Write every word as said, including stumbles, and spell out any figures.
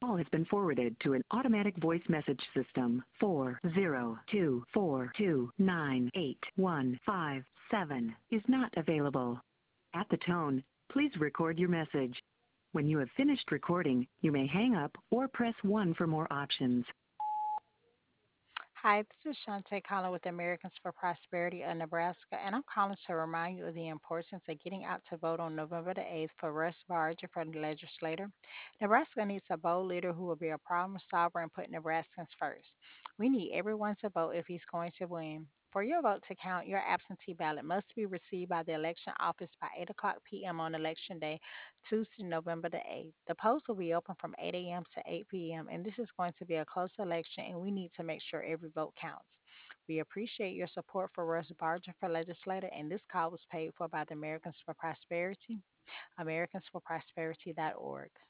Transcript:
call has been forwarded to an automatic voice message system. four zero two four two nine eight one five seven is not available. At the tone, please record your message. When you have finished recording, you may hang up or press one for more options. Hi, this is Shantae calling with Americans for Prosperity of Nebraska, and I'm calling to remind you of the importance of getting out to vote on November the eighth for Russ Barger for the legislator. Nebraska needs a bold leader who will be a problem solver and put Nebraskans first. We need everyone to vote if he's going to win. For your vote to count, your absentee ballot must be received by the election office by eight o'clock p m on Election Day, Tuesday, November the eighth. The polls will be open from eight a m to eight p m, and this is going to be a close election, and we need to make sure every vote counts. We appreciate your support for Russ Barger for legislator, and this call was paid for by the Americans for Prosperity, americans for prosperity dot org.